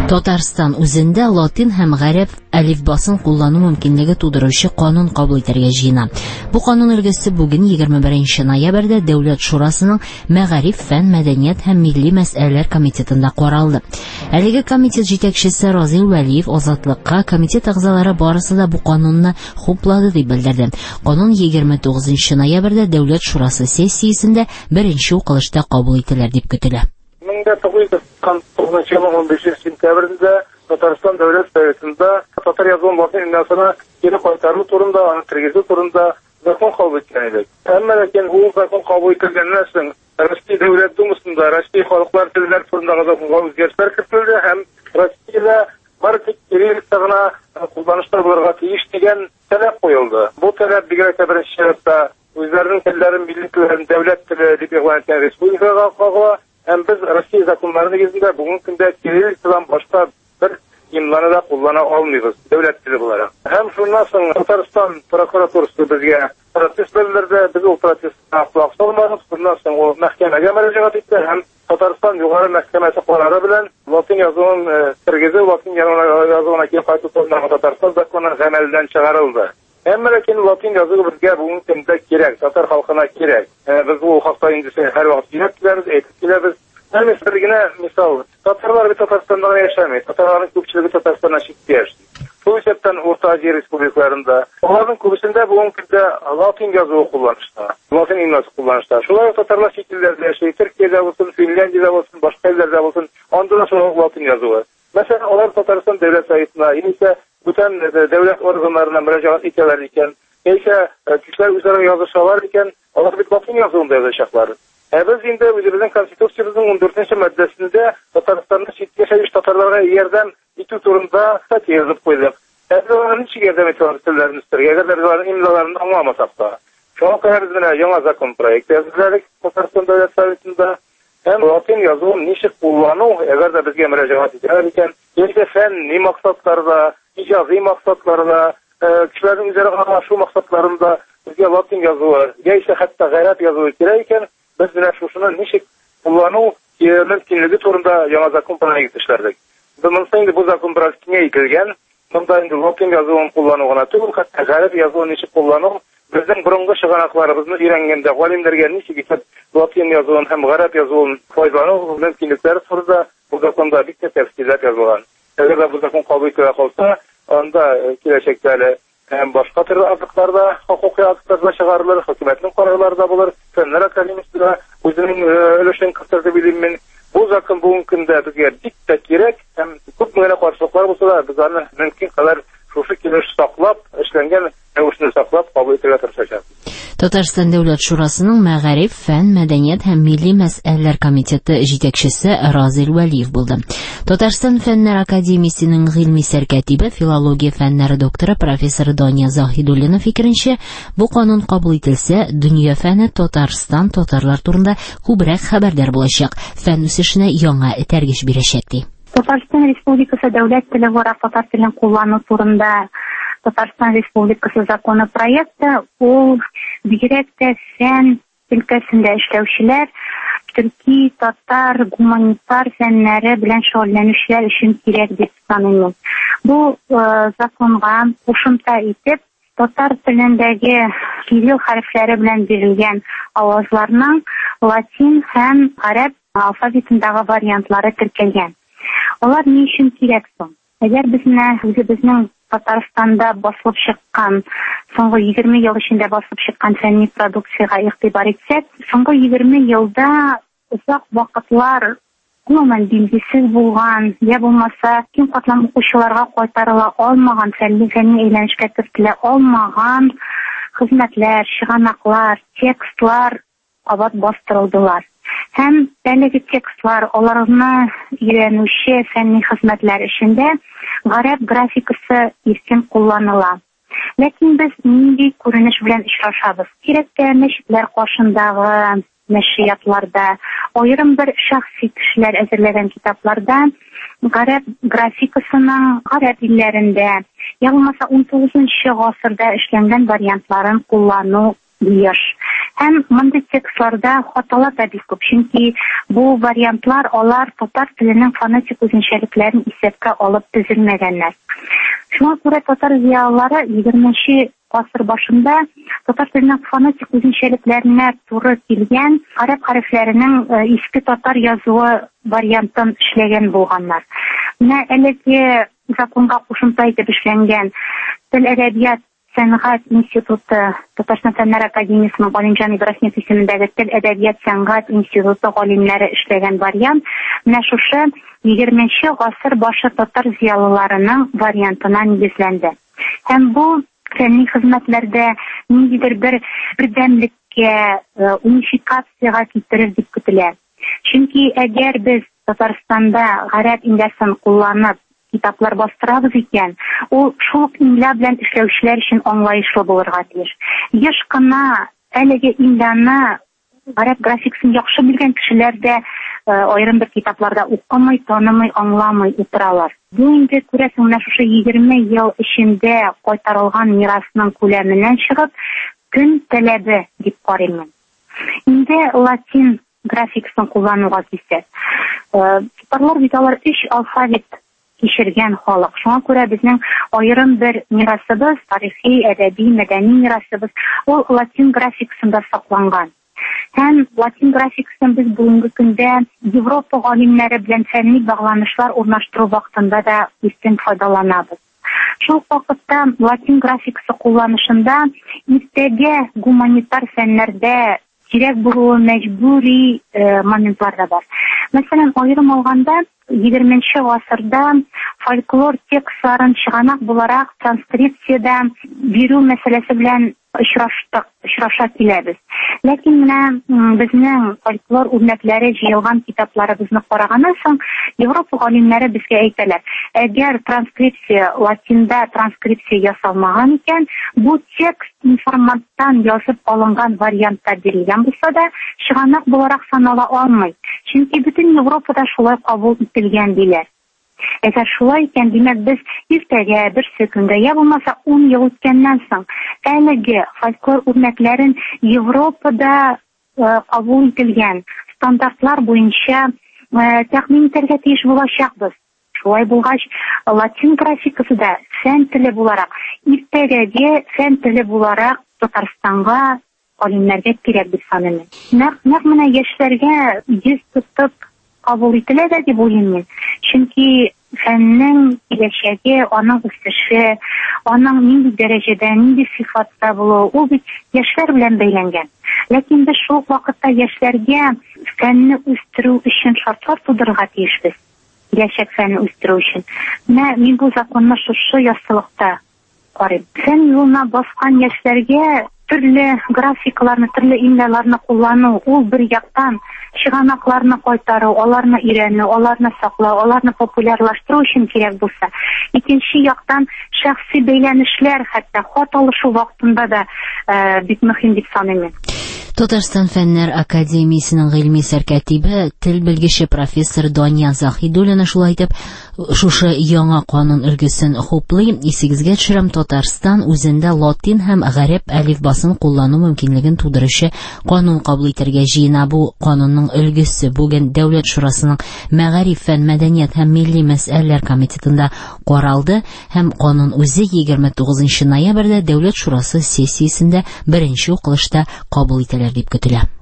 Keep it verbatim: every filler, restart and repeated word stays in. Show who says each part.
Speaker 1: Татарстан үзендә латин һәм гарәп әлифбасын куллану мөмкинлеге тудыручы канун кабул итәргә җыена. Бу канун өлгесе бүген егерме беренче ноябрьдә Дәүләт шурасының Мәгариф, фән, мәдәният һәм милли мәсьәләләр комитетында каралды. Әлеге комитет җитәкчесе Разил Вәлиев Азатлыкка комитет әгъзалары барысы да бу канунны хуплады дип белдерде. Канун егерме тугызынчы ноябрьдә Дәүләт шурасы сессиясендә беренче укылышта кабул ителер дип көтелә.
Speaker 2: мең тугыз йөз тугызынчы елның он бишенче сентябрендә Татарстан Дәүләт Советында татар язуын латин элемнәренә кире кайтару турында, аны тергезү турында закон кабул иткән иде. Әмма ләкин ул закон кабул ителгәннән соң Россия Дәүләт Думасында Россия халыклар телләр турындагы законга үзгәрешләр кертелде һәм Россиядә бары тик кириллица гына кулланыштар булырга тиеш дигән таләп куелды. Бу таләп бигрәк тә беренче чиратта үзләренең телләрен, милли телләрен дәүләт теле дип игълан иткән республикага кагыла. Һәм без Россия законнары нигезендә бүгенге көндә кириллицадан башка бер имланы да куллана алмыйбыз дәүләт теле буларак. Һәм шуннан соң Татарстан прокуратурасы безгә протест белдерде, без ул протестка кулак салмадык. Шуннан соң ул мәхкәмәгә мөрәҗәгать итте һәм Татарстан югары мәхкәмәсе карары белән латин язуын тергезү, латин язуына кире кайту турындагы Татарстан законы гамәлдән чыгарылды. Әмма ләкин латин язуы безгә бүгенге көндә кирәк, татар халкына кирәк. Без ул хакта инде һәр вакыт сөйләп киләбез, әйтеп киләбез. Һәм бер генә мисал, татарлар бит Татарстанда яшәмәй, татарларның күпчелеге Татарстаннан читтә яши. Шул исәптән Урта Азия республикаларында аларның күбесендә бүгенге көндә латин язуы кулланышта, латин имласы кулланышта. Шулай татарлар чит илләрдә яши, Төркиядә булсын, Финляндиядә булсын, башка илләрдә булсын, анда да шул латин язуы. Мәсәлән, алар Татарстан Дәүләт Советына, яисә бүтән дәүләт органнарына мөрәҗәгать итәләр икән, яисә кешеләр үзара язышалар икән, алар бит латин язуында язачаклар. Ә без инде үзебезнең Конституциябезнең он дүртенче маддәсендә Татарстанның читкә яшәүче татарларга ярдәм итү турында статья язып куйдык. Әгәр ничек ярдәм итәләр телләрне үстерергә, әгәр аларның имлаларын аңламасак та. Шуңа күрә без менә яңа закон проекты яздык Татарстан Дәүләт Советында. Һәм латин язуын ничек куллану, әгәр дә безгә мөрәҗәгать итәләр икән, яисә фәнни максатларда, иҗази максатларда, кешеләрнең үзара аңлашу максатларында безгә латин язуы, яисә хәтта гарәп язуы кирәк икән, без менә шушыны ничек куллану мөмкинлеге турында яңа закон проекты эшләрдек. Монысы инде бу закон проекты киңәйтелгән. Монда инде латин язуын куллану гына түгел, хәтта гарәп язуын ничек куллану, безнең борынгы чыганакларыбызны өйрәнгәндә галимнәргә ничек итеп латин язуын һәм гарәп язуын файдалану мөмкинлекләре турында бу законда бик тәфсилләп язылган. Әгәр бу закон кабул ителә калса, анда киләчәктә әле һәм башка төрле актларда, хокук актларда чыгарылыр, хөкүмәтнең карарлары да булыр, фәннәр академиясендә үзенең өлешен кертергә билим. Бу закон бүгенге көндә безгә бик тә кирәк һәм күп генә каршылыклар булса да, без аны мөмкин кадәр шушы килеш саклап, эшләнгән рәвешне саклап кабул итәргә тырышачак.
Speaker 1: Татарстан Дәүләт шурасының Мәгариф, фән, мәдәният һәм милли мәсьәләләр комитеты җитәкчесе Разил Вәлиев булды. Татарстан Фәннәр академиясенең гыйльми сәркәтибе, филология фәннәре докторы профессор Дания Заһидуллина фикеренчә, бу канун кабул ителсә, дөнья фәне Татарстан татарлар турында күбрәк хәбәрдар булачак, фән үсешенә яңа этәргеч бирәчәк ди.
Speaker 3: Татарстан Республикасы дәүләт теле буларак татар телен куллану турында Татарстан Республикасы законы проекты ул бигрәк тә фән өлкәсендә эшләүчеләр, төрки, татар, гуманитар фәннәре белән шөгыльләнүчеләр өчен кирәк дип саныйм. Бу законга кушымта итеп татар телендәге кирилл хәрефләре белән бирелгән авазларның латин һәм гарәп алфавитындагы вариантлары теркәлгән. Алар ни өчен кирәк соң? Әгәр безне үзебезнең Татарстанда басылып чыккан, соңгы егерме ел эчендә басылып чыккан фәнни продукциягә игътибар итсәк, соңгы егерме елда узак вакытлар гомумән билгесез булган, я булмаса киң катлам укучыларга кайтарыла алмаган, фәнни фәнни әйләнешкә кертелә алмаган хезмәтләр, чыганаклар, текстлар кабат бастырылдылар. Һәм әлеге текстлар аларны өйрәнүче фәнни хезмәтләр эчендә гарәп графикасы иркен кулланыла. Ләкин без нинди күренеш белән очрашабыз? Кирәккә мәчетләр кашындагы нәшриятларда, аерым бер шәхси кешеләр әзерләгән китапларда гарәп графикасының гарәп илләрендә, ягъмаса он тугызынчы гасырда эшләнгән вариантларын куллану еш. Һәм мондый текстларда хаталар да бик күп, чөнки бу вариантлар алар татар теленең фонетик үзенчәлекләрен исәпкә алып төзелмәгәннәр. Шуңа күрә татар зиялылары егерменче гасыр башында татар теленең фонетик үзенчәлекләренә туры килгән гарәп хәрефләренең иске татар язуы вариантын эшләгән булганнар. Менә әлеге законга кушымта итеп эшләнгән Тел әдәбият сәнгать институты, Татарстан фәннәр академиясының Галимҗан Ибраһимов исемендәге Тел әдәбият сәнгать институты галимнәре эшләгән вариант менә шушы егерменче гасыр башы татар зиялыларының вариантына нигезләнде. Һәм бу фәнни хезмәтләрдә ниндидер бер бердәмлеккә, унификациягә китерер дип көтелә. Чөнки әгәр без Татарстанда гарәп имласын кулланып китаплар бастырабыз икән, ул шул имла белән эшләүчеләр өчен аңлаешлы булырга тиеш. Еш кына әлеге имланы гарәп графикасын яхшы белгән кешеләр дә аерым бер китапларда укымый, танымый, аңламый утыралар. Бу инде күрәсең менә шушы егерме ел эчендә кайтарылган мирасның күләменнән чыгып, көн таләбе дип карыйм. Инде латин графикасын куллануга килсәк, татарлар бит алар өч алфавит кичергән халык. Шуңа күрә безнең аерым бер мирасыбыз, тарихи, әдәби, мәдәни мирасыбыз ул латин графикасында сакланган. Һәм латин графикасын без бүгенге көндә Европа галимнәре белән фәнни багланышлар урнаштыру вакытында да үстен файдаланабыз. Шул вакытта латин графикасы кулланышында иртәгә гуманитар фәннәрдә кирәк булуы мәҗбүри моментлар да бар. Мәсәлән, аерым алганда егерменче гасырда фольклор текстларын чыганак буларак транскрипциядә бирү мәсьәләсе белән очраштык, очраша киләбез. Ләкин менә безнең фольклор үрнәкләре җыелган китапларыбызны караганнан соң Европа галимнәре безгә әйтәләр, әгәр транскрипция латинда транскрипция ясалмаган икән, бу текст информаттан язып алынган вариантта бирелгән булса да, чыганак буларак санала алмый. Чөнки бөтен Европада шулай кабул ителгән диләр. Әгәр шулай икән, димәк без иртәгә, бер секундә, я булмаса ун ел үткәннән соң әлеге фольклор үрнәкләрен Европада кабул ителгән стандартлар буенча тәкъдим итәргә тиеш булачакбыз. Шулай булгач, латин графикасы да фән теле буларак, иртәгәгә фән теле буларак Татарстанга галимнәргә кирәк дип саныйм. Нәкъ менә яшьләргә йөз тотып кабул ителә дә дип уйлыйм мин. Чөнки фәннең киләчәге, аның үсеше, аның нинди дәрәҗәдә, нинди сыйфатта булуы, ул бит яшьләр белән бәйләнгән. Ләкин без шул вакытта яшьләргә фәнне үстерү өчен шартлар тудырырга тиешбез. Киләчәк фәнне үстерү өчен. Менә мин бу законны шушы яссылыкта карыйм. Фән юлына баскан яшьләргә төрле графикаларны, төрле имлаларны куллану, ул бер яктан чыганакларны кайтару, аларны өйрәнү, аларны саклау, аларны популярлаштыру өчен кирәк булса, икенче яктан шәхси бәйләнешләр, хәтта хат алышу вакытында да бик мөһим дип саныйм.
Speaker 1: Татарстан фәннәр академиясенең гыйльми сәркәтибе, тел белгече профессор Дания Заһидуллина шулай итеп, шушы яңа канун өлгесен хуплый. Исегезгә төшерәм, Татарстан үзендә латин һәм гарәп әлифбасын куллану мөмкинлеген тудыручы канун кабул итәргә җыена. Бу канунның өлгесе бүген Дәүләт шурасының мәгариф, фән, мәдәният һәм милли мәсьәләләр комитетында каралды һәм канун үзе егерме тугызынчы ноябрьдә Дәүләт шурасы сессиясендә беренче укылышта кабул ителә дип көтелә.